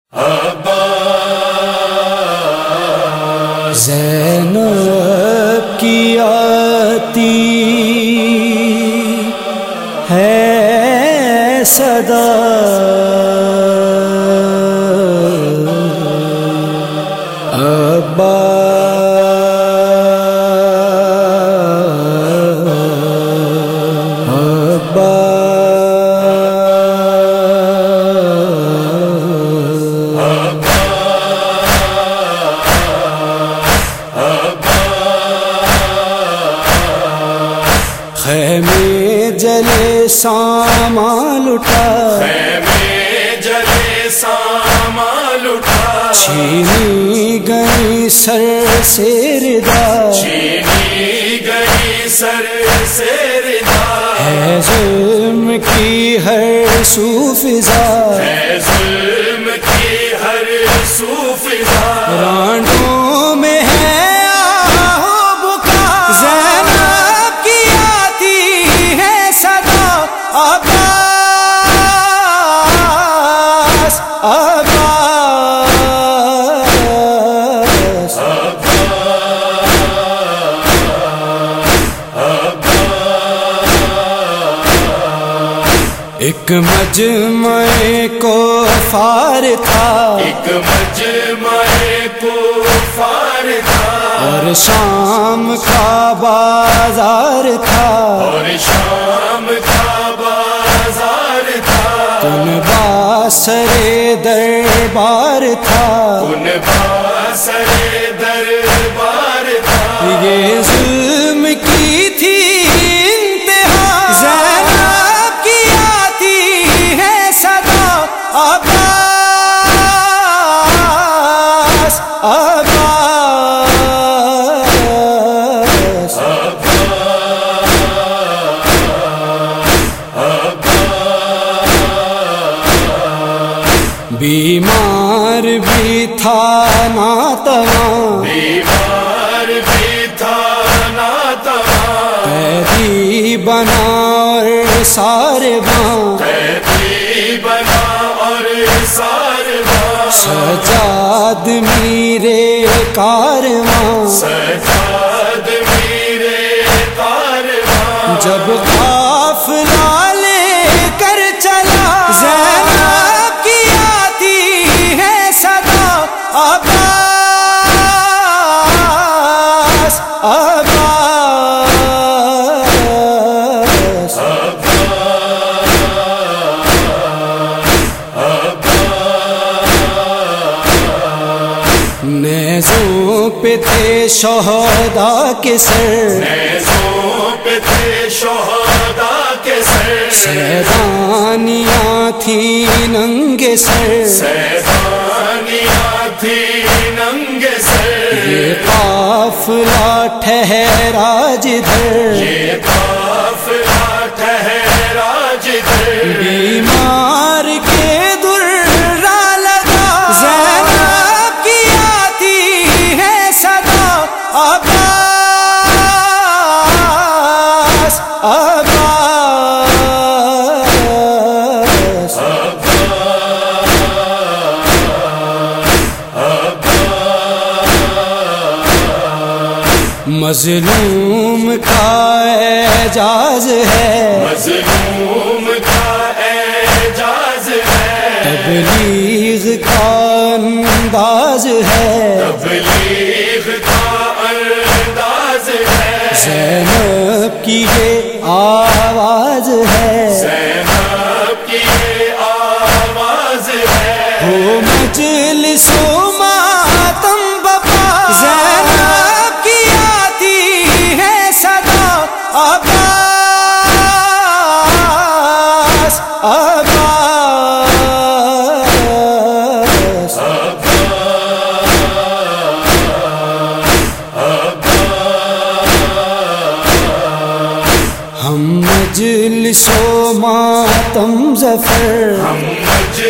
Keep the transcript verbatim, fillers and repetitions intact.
زینب کی آتی ہے صدا، خیمے جلے سامان لٹا، خیمے جلے سامان لٹا، چھینی گئی سر سے ردا، چھینی گئی سر سے ردا، ہے ظلم کی ہر سو فضا، ہے ظلم کی ہر سو فضا، رانڈوں میں ہے آہ و بکا، زینب کی آتی ہے صدا، عباس عباس ایک مجمع کو فار تھا، ایک مجمع کفار تھا، اور شام کا بازار تھا، اور شام کا بازار تھا، کن باسر دربار تھا، ان باسر دربار تھا، یہ ظلم کی تھی انتہا، زینب کی آتی ہے صدا، عباس عباس بیمار بھی تھا ناتواں، بیمار بھی تھا ناتواں، قیدی بنا اور سارباں، قیدی بنا اور سارباں، سجاد میرے کارواں، سجاد میرے کارواں، جب قافلہ لے کر چلا، زینب کی آتی ہے صدا، عباس عباس نیزوں پہ تھے شہداء کے سر، نیزوں پہ تھے شہداء کے سر، سیدانیاں تھیں ننگے سر، سیدانیاں تھیں ننگے سر، یہ قافلہ ٹھہرا جدھر، یہ قافلہ ٹھہرا جدھر، بیمار کے درا لگا، زینب کی آتی ہے صدا، عباس عباس مظلوم کا اعجاز ہے، مظلوم کا اعجاز ہے، تبلیغ کا انداز ہے، تبلیغ کا انداز ہے، زینب کی یہ آواز ہے، زینب کی یہ آواز ہے، ہو مجلس و ماتم بپا، زینب کی آتی ہے صدا، عباس عباس ہم مجلس و ماتم ظفر، ہم مجلس